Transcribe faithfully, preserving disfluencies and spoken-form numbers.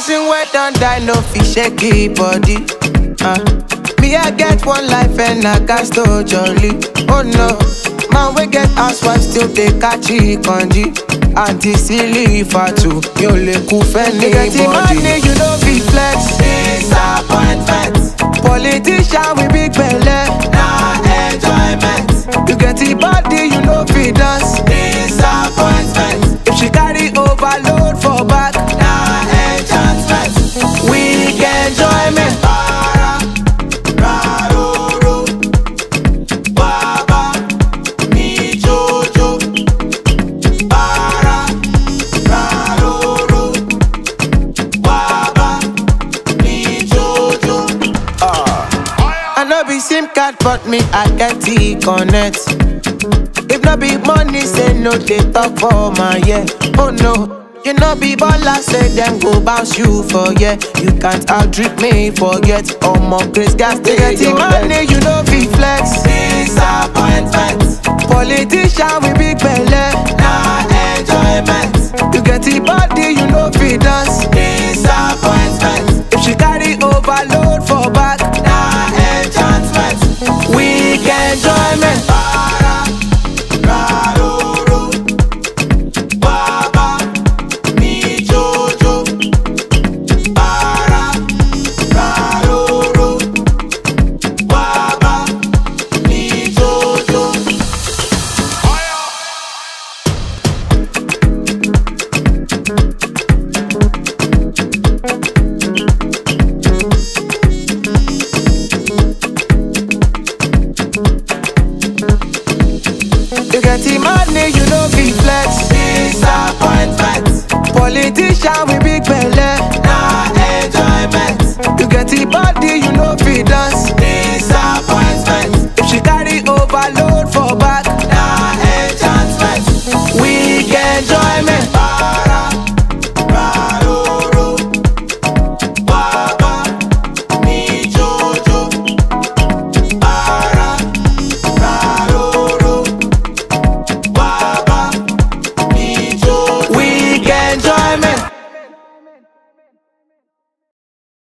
Person wey don die no fit shake e body. Uh. Me I get one life and I got so jolly. Oh no, man we get housewife still dey catch e kanji. Auntie silly fatu, mi ò lè kú fẹ́nibody. You get the money, you no fit flex. Disappointment. Politician with big belle. Na enjoyment. You get the body, you no fit dance. Disappointment. If she carry overload for back. Na enchantment. Weak enjoyment. Para, raroro, baba, mi jojo. Para, raroro, baba, mi jojo. Ah, I no be SIM card, but me I get the connect. If no be money, say no, they talk for my yeah. Oh no. You know be baller, say them go bounce you for yeah. You can't outdrip me, forget all more grace gas. They get the money, you know be flex. Disappointment. Politician with big belly. Na enjoyment. You get the body, you know be dance. Disappointment. If she carry overload for back. Na enchantment. Weak enjoyment. Para, raroro, baba, mi jojo. Para, raroro, baba, mi jojo. You get the money, you know be flex. Disappointment. Politician with